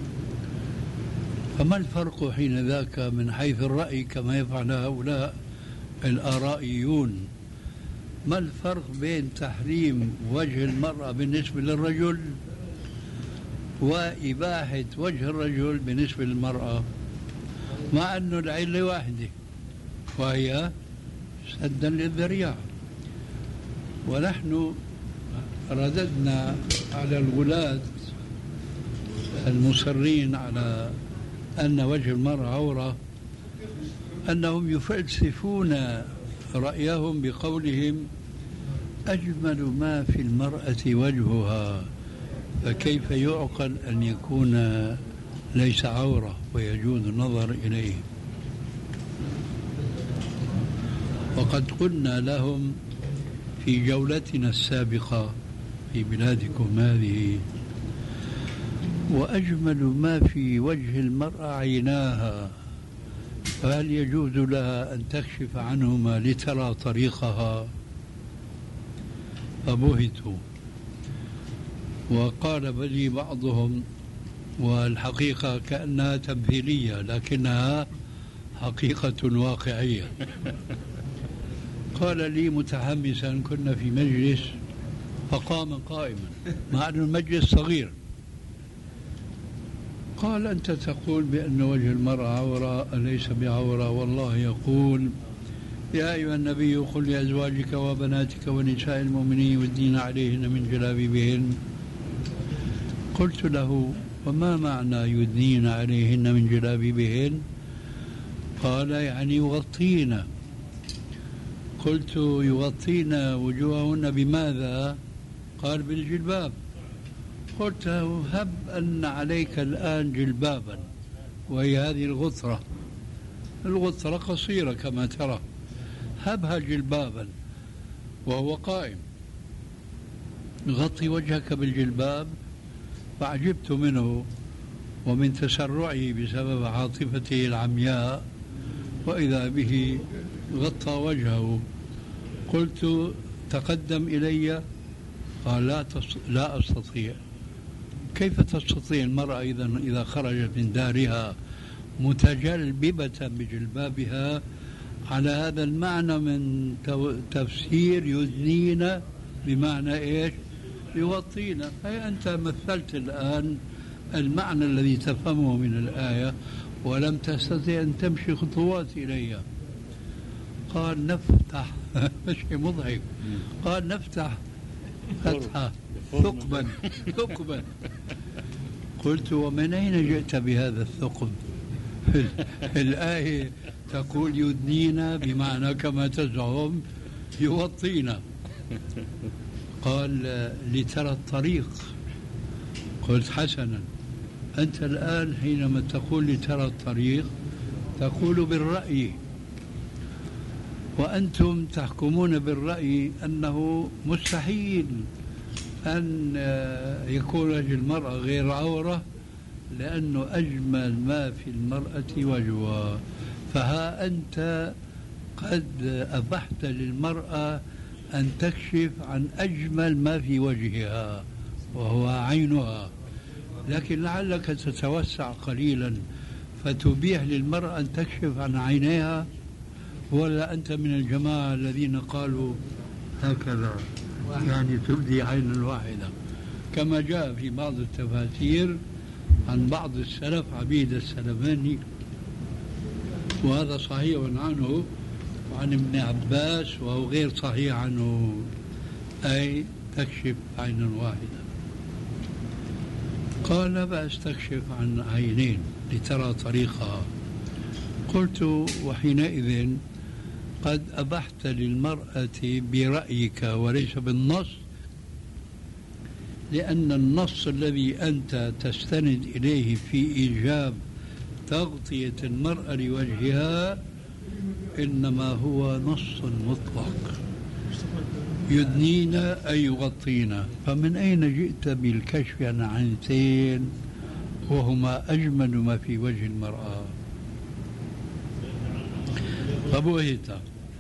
D: فما الفرق حين ذاك من حيث الرأي كما يفعل هؤلاء الآرائيون؟ ما الفرق بين تحريم وجه المرأة بالنسبة للرجل وإباحة وجه الرجل بالنسبة للمرأة، مع أنه العلة واحدة وهي سدا للذريعة؟ ونحن رددنا على الغلاة المصرين على أن وجه المرأة عورة أنهم يفلسفون رأيهم بقولهم أجمل ما في المرأة وجهها، فكيف يعقل أن يكون ليس عورة ويجوز النظر إليه؟ وقد قلنا لهم في جولتنا السابقة في بلادكم هذه وأجمل ما في وجه المرأة عيناها، فهل يجوز لها أن تكشف عنهما لترى طريقها؟ فبهتوا. وقال بلي بعضهم والحقيقة كأنها تمثيلية لكنها حقيقة واقعية، قال لي متحمسا كنا في مجلس فقام قائما مع أن المجلس صغير، قال أنت تقول بأن وجه المرأة عورة أليس بعورة؟ والله يقول يا أيها النبي قل لأزواجك وبناتك ونساء المؤمنين يدنين عليهن من جلابيبهن. قلت له وما معنى يدنين عليهن من جلابيبهن؟ قال يعني يغطين. قلت يغطين وجوههن بماذا؟ قال بالجلباب. قلت له هب أن عليك الآن جلبابا وهي هذه الغطرة، الغطرة قصيرة كما ترى، هبها جلبابا وهو قائم، غطي وجهك بالجلباب. فعجبت منه ومن تسرعه بسبب عاطفته العمياء، وإذا به غطى وجهه. قلت تقدم إلي. قال لا, لا أستطيع. كيف تستطيع المرأة إذا إذا خرجت من دارها متجلببة بجلبابها على هذا المعنى من تفسير يدنين بمعنى إيش؟ يغطينا. أي أنت مثلت الآن المعنى الذي تفهمه من الآية ولم تستطيع أن تمشي خطوات إليها. قال نفتح شيء مضحك، قال نفتح فتحة ثقبا ثقبا. قلت ومن أين جئت بهذا الثقب؟ الآية تقول يدنينا بمعنى كما تزعم يغطينا. قال لترى الطريق. قلت حسنا، أنت الآن حينما تقول لترى الطريق تقول بالرأي، وأنتم تحكمون بالرأي أنه مستحيل أن يكون وجه المرأة غير عورة لأنه أجمل ما في المرأة وجهها، فها أنت قد أبحت للمرأة أن تكشف عن أجمل ما في وجهها وهو عينها، لكن لعلك تتوسع قليلا فتبيح للمرأة أن تكشف عن عينيها، ولا أنت من الجماعة الذين قالوا هكذا يعني تبدي عينا واحدة، كما جاء في بعض التفاسير عن بعض السلف عبيد السلماني، وهذا صحيح عنه وعن ابن عباس، وهو غير صحيح عنه، أي تكشف عينا واحدة. قال لا بأس تكشف عن عينين لترى طريقها. قلت وحينئذ قد أبحت للمرأة برأيك وليس بالنص، لأن النص الذي أنت تستند إليه في إيجاب تغطية المرأة لوجهها إنما هو نص مطلق، يدنين أي يغطين، فمن أين جئت بالكشف عن عينتين وهما أجمل ما في وجه المرأة؟ فبهت.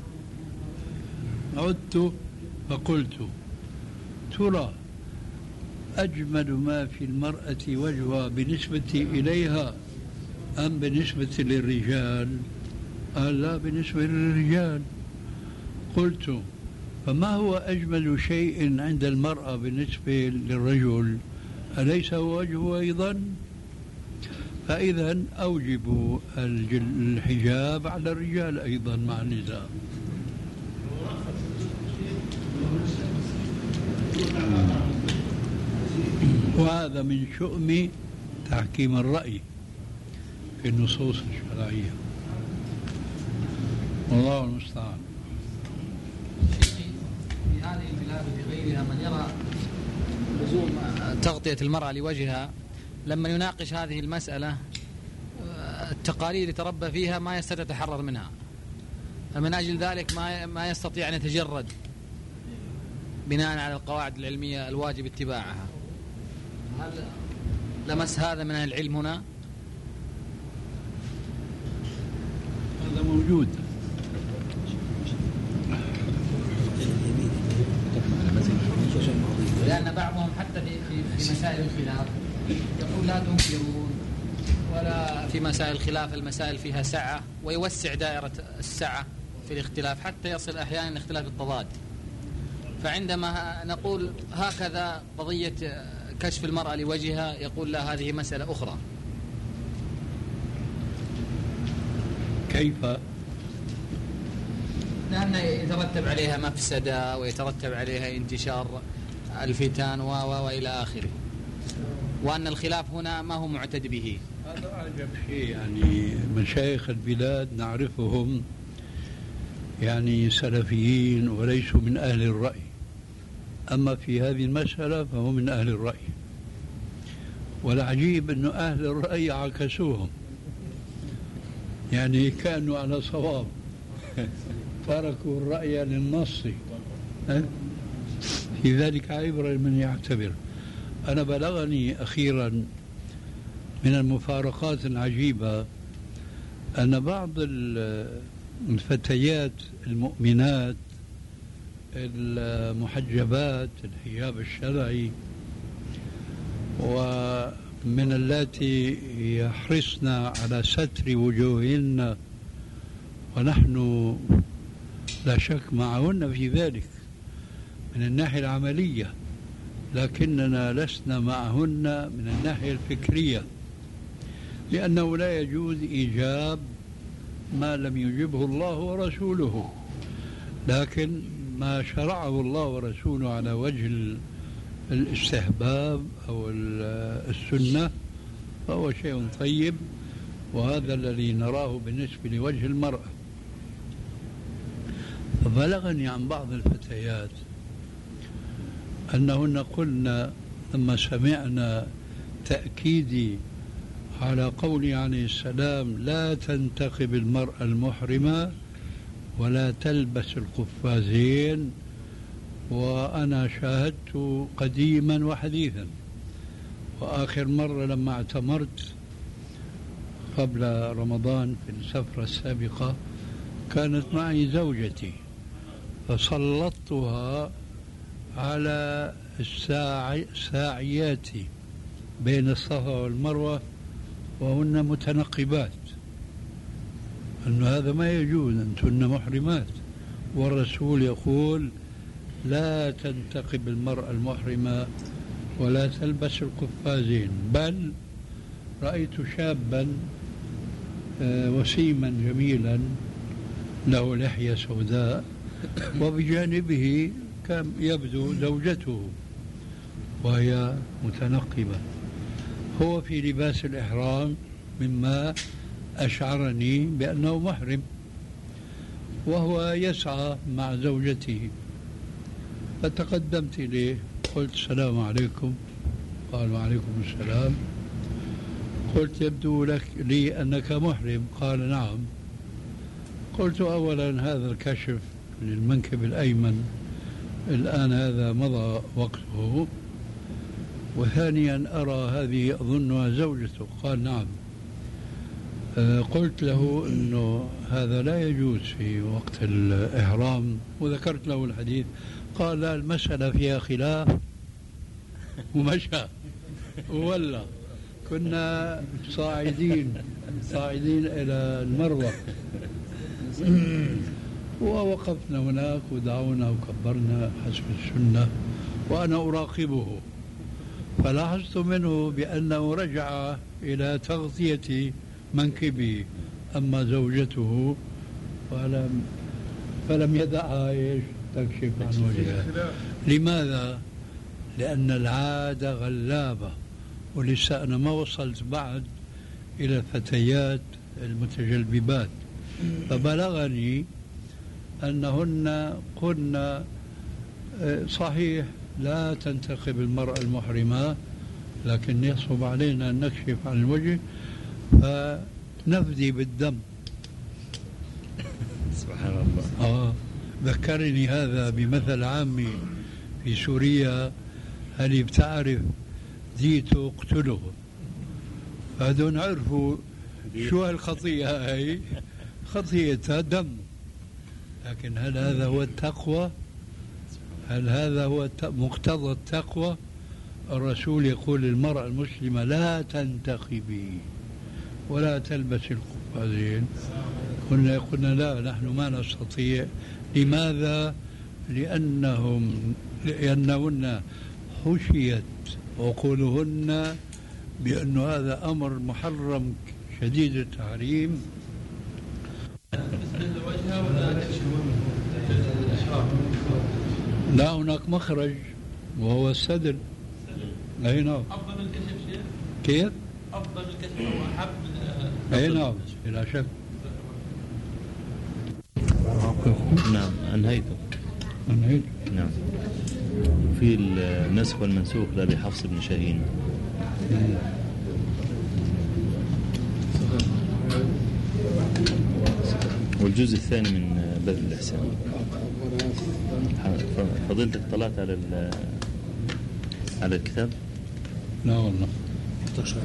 D: عدت فقلت ترى أجمل ما في المرأة وجهها بالنسبة إليها أم بالنسبة للرجال؟ قال لا، بالنسبة للرجال. قلت فما هو أجمل شيء عند المرأة بالنسبة للرجل؟ أليس هو وجهه أيضا؟ فإذا أوجب الحجاب على الرجال أيضا مع النساء. وهذا من شؤم تحكيم الرأي في النصوص الشرعية، والله المستعان.
E: في هذه البلاد وفي غيرها من يرى لزوم تغطية المرأة لوجهها، لما يناقش هذه المسألة التقاليد اللي تربى فيها ما يستطيع يتحرر منها، فمن أجل ذلك ما ما يستطيع أن يتجرد بناء على القواعد العلمية الواجب اتباعها. هل لمس هذا من العلم هنا؟
D: هذا موجود.
E: لأن بعضهم حتى في في مسائل الخلاف يقول لا تنكرون، ولا في مسائل الخلاف المسائل فيها سعة، ويوسع دائرة السعة في الاختلاف حتى يصل أحيانا اختلاف التضاد. فعندما نقول هكذا قضية كشف المرأة لوجهها يقول لا، هذه مسألة أخرى.
D: كيف؟
E: لأن يترتب عليها مفسدة ويترتب عليها انتشار الفتن و وإلى آخره، وأن الخلاف هنا ما هو معتد به.
D: هذا أعجب شيء، يعني مشايخ البلاد نعرفهم يعني سلفيين وليسوا من أهل الرأي، أما في هذه المسألة فهو من أهل الرأي. والعجيب أن أهل الرأي عكسوهم، يعني كانوا على صواب تركوا الرأي للنص. في ذلك عبرة لمن يعتبر. أنا بلغني أخيرا من المفارقات العجيبة أن بعض الفتيات المؤمنات المحجبات الحجاب الشرعي ومن اللاتي يحرصن على ستر وجوههن، ونحن لا شك معهن في ذلك من الناحية العملية، لكننا لسنا معهن من الناحية الفكرية، لأنه لا يجوز إيجاب ما لم يجبه الله ورسوله، لكن ما شرعه الله ورسوله على وجه الاستحباب أو السنة فهو شيء طيب، وهذا الذي نراه بالنسبة لوجه المرأة. فبلغني عن بعض الفتيات أنهن قلنا لما سمعنا تأكيدي على قوله عليه السلام لا تنتقب المرأة المحرمة ولا تلبس القفازين، وأنا شاهدت قديما وحديثا، وآخر مرة لما اعتمرت قبل رمضان في السفرة السابقة كانت معي زوجتي، فسلطتها على الساعي الساعيات بين الصفا والمروة وهن متنقبات، أن هذا ما يجوز، أنتن محرمات، والرسول يقول لا تنتقب المرأة المحرمة ولا تلبس القفازين. بل رأيت شابا وسيما جميلا له لحية سوداء وبجانبه كان يبدو زوجته وهي متنقبة، هو في لباس الإحرام مما أشعرني بأنه محرم، وهو يسعى مع زوجته. فتقدمت إليه قلت السلام عليكم، قال وعليكم السلام. قلت يبدو لك لي أنك محرم، قال نعم. قلت أولا هذا الكشف للمنكب الأيمن الآن هذا مضى وقته، وثانيا أرى هذه أظنها زوجته، قال نعم. قلت له أنه هذا لا يجوز في وقت الإحرام، وذكرت له الحديث، قال لا المسألة فيها خلاف، ومشى ولا كنا صاعدين صاعدين إلى المروة ووقفنا هناك ودعونا وكبرنا حسب السنة وأنا أراقبه، فلاحظت منه بأنه رجع إلى تغطية منكبه، أما زوجته فلم فلم يدعها تكشف عن وجهها. لماذا؟ لأن العادة غلابة، ولسه أنا ما وصلت بعد إلى الفتيات المتجلببات، فبلغني أنهن قلنا صحيح لا تنتقب المرأة المحرمة، لكن يصعب علينا أن نكشف عن الوجه فنفدي بالدم.
C: سبحان الله.
D: آه ذكرني هذا بمثل عامي في سوريا، هل بتعرف ديته اقتله، فهذول عرفوا شو هالخطيئة هاي، خطيئتها دم. لكن هل هذا هو التقوى؟ هل هذا هو مقتضى التقوى؟ الرسول يقول للمرأة المسلمة لا تنتقبي ولا تلبس القفازين، قلنا قلنا لا نحن ما نستطيع. لماذا؟ لأنهم لأنهن حشيت عقولهن بأن هذا أمر محرم شديد التحريم. لا هناك مخرج وهو السدل. أي نعم.
F: أفضل الكشف شيء؟
D: كيف؟
F: أفضل الكشف أو أحب؟
D: أي نعم بلا شك.
C: نعم أنهيته.
D: أنهيت.
C: نعم. في النسخ والمنسوخ لأبي حفص بن شاهين. والجزء الثاني من بذل الإحسان. فضيلتك طلعت على على الكتاب؟
D: لا والله.
C: تفضل.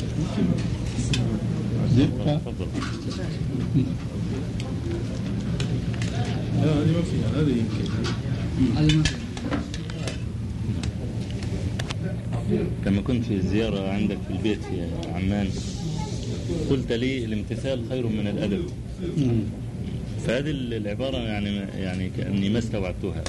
F: لا هذه ما فيها، هذه يمكن
E: هذه ما فيها.
C: كما كنت في الزيارة عندك في البيت يا عمان قلت لي الامتثال خير من الأدب، فهذه العبارة يعني يعني كأني ما استوعبتها.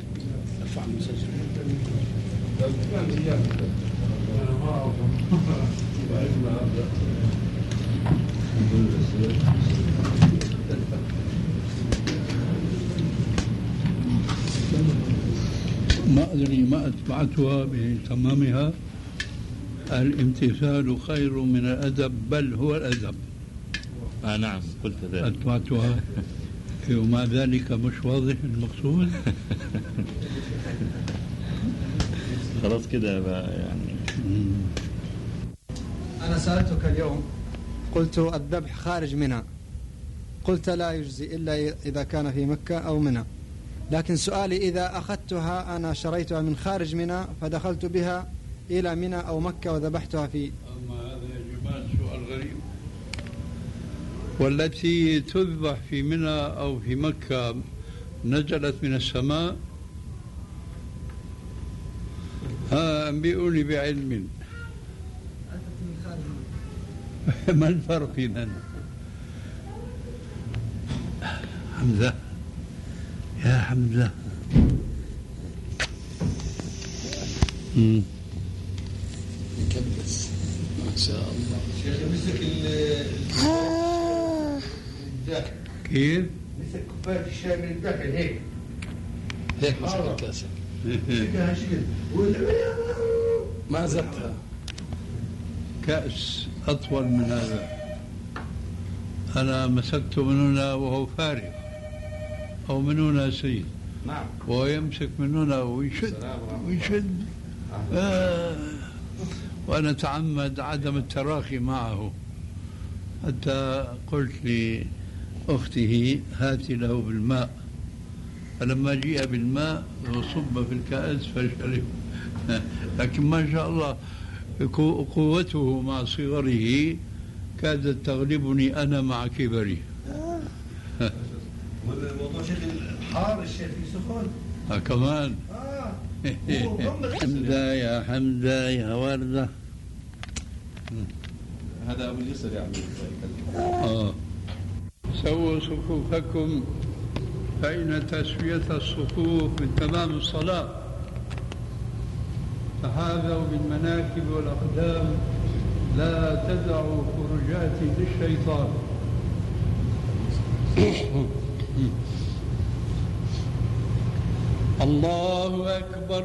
D: ما أدري ما أتبعتها بتمامها. الامتثال خير من الأدب، بل هو الأدب.
C: آه نعم قلت ذلك.
D: أتبعتها ومع ذلك مش واضح المقصود.
C: خلاص كده بقى يعني.
I: أنا سألتك اليوم قلت الذبح خارج منى، قلت لا يجزي إلا إذا كان في مكة أو منى، لكن سؤالي إذا أخذتها أنا شريتها من خارج منى فدخلت بها إلى منى أو مكة وذبحتها في.
D: أما هذا يا جماعة سؤال غريب. والتي تذبح في منى أو في مكة نزلت من السماء؟ ها أنبئوني بعلم. ما الفرق إذن؟ حمزة يا حمزة. امم
J: يكبس ما شاء الله.
K: شيخ مسك الداخل.
D: كيف؟
K: مسك كوباية الشاي من الداخل هيك
J: هيك مسك الكاسة.
K: مسكها شكل
J: ما زدتها.
D: كأس أطول من هذا أنا مسكت من هنا وهو فارغ، أو من هنا سيد.
K: نعم.
D: وهو يمسك من هنا ويشد ويشد آه. وأنا أتعمد عدم التراخي معه، حتى قلت لأخته هاتي له بالماء، فلما جيء بالماء وصب في الكأس فشرب. لكن ما شاء الله قوته مع صغره كادت تغلبني أنا مع كبري.
K: والموضوع شيخ الحار الشيء في سخون.
D: ها كمان.
K: آه.
D: حمدة يا حمدة يا وردة.
H: هذا أبو اليسر يا عمي.
D: آه. سووا صفوفكم فإن تسوية الصفوف من تمام الصلاة. تحاذوا بالمناكب والأقدام، لا تدعوا فرجات للشيطان. الله أكبر.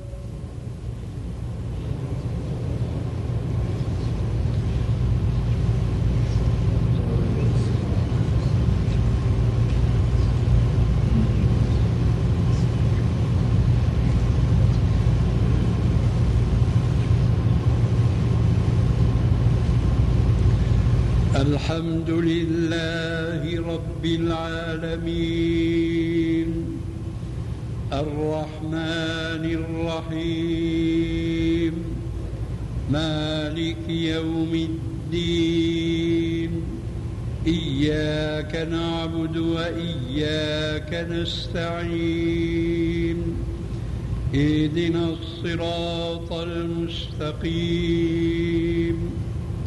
D: الحمد لله رب العالمين الرحمن الرحيم مالك يوم الدين إياك نعبد وإياك نستعين اهدنا الصراط المستقيم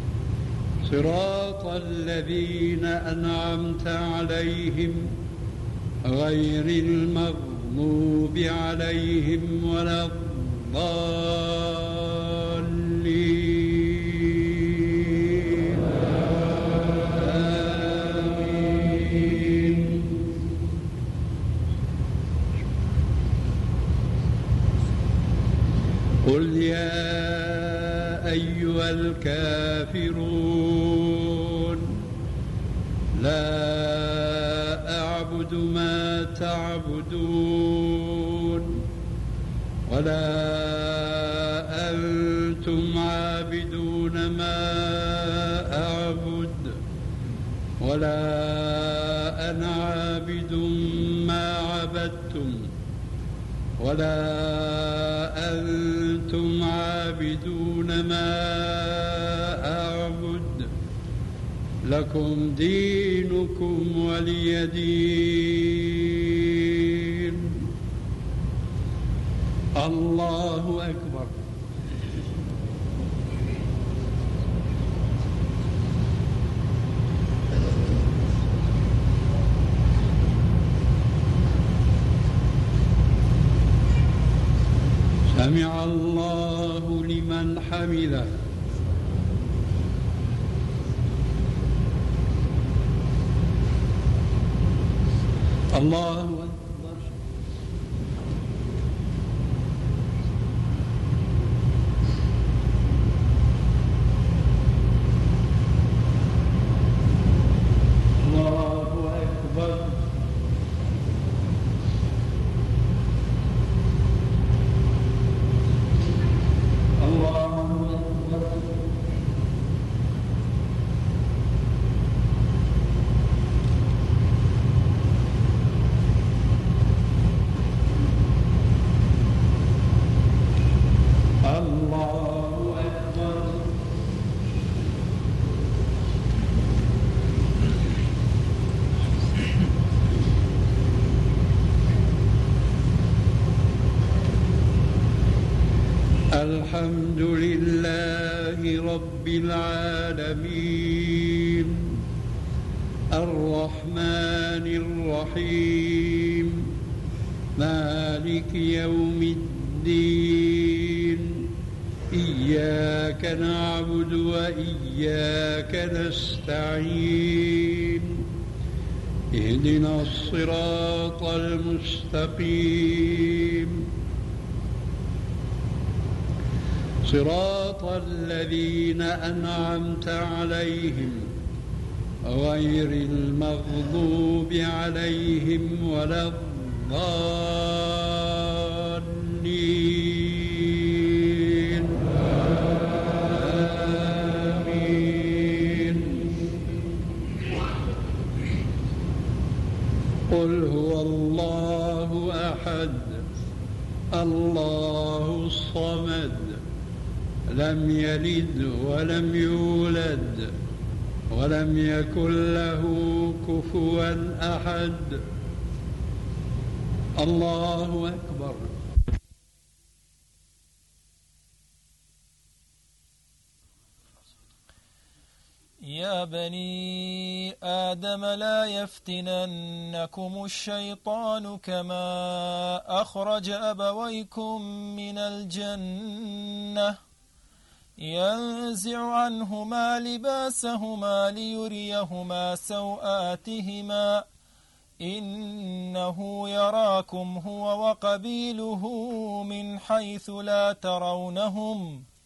D: صراط الذين أنعمت عليهم غير المغضوب عليهم ولا الضالين. آمين. قل يا أيها الكافرون لا أعبد ما تعبدون ولا أنتم عابدون ما أعبد ولا أنا عابد ما عبدتم ولا أنتم عابدون ما أعبد لكم دينكم ولي دين. الله أكبر. سمع الله لمن حمده. الله أكبر. الله أكبر. الحمد لله رب العالمين الرحمن الرحيم مالك يوم الدين إياك نعبد وإياك نستعين اهدنا الصراط المستقيم صراط الذين أنعمت عليهم غير المغضوب عليهم ولا الضالين آمين. قل هو الله أحد الله الصمد لم يلد ولم يولد ولم يكن له كفوا أحد. الله أكبر.
L: يا بني آدم لا يفتننكم الشيطان كما أخرج أبويكم من الجنة ينزع عنهما لباسهما ليريهما سوآتهما إنه يراكم هو وقبيله من حيث لا ترونهم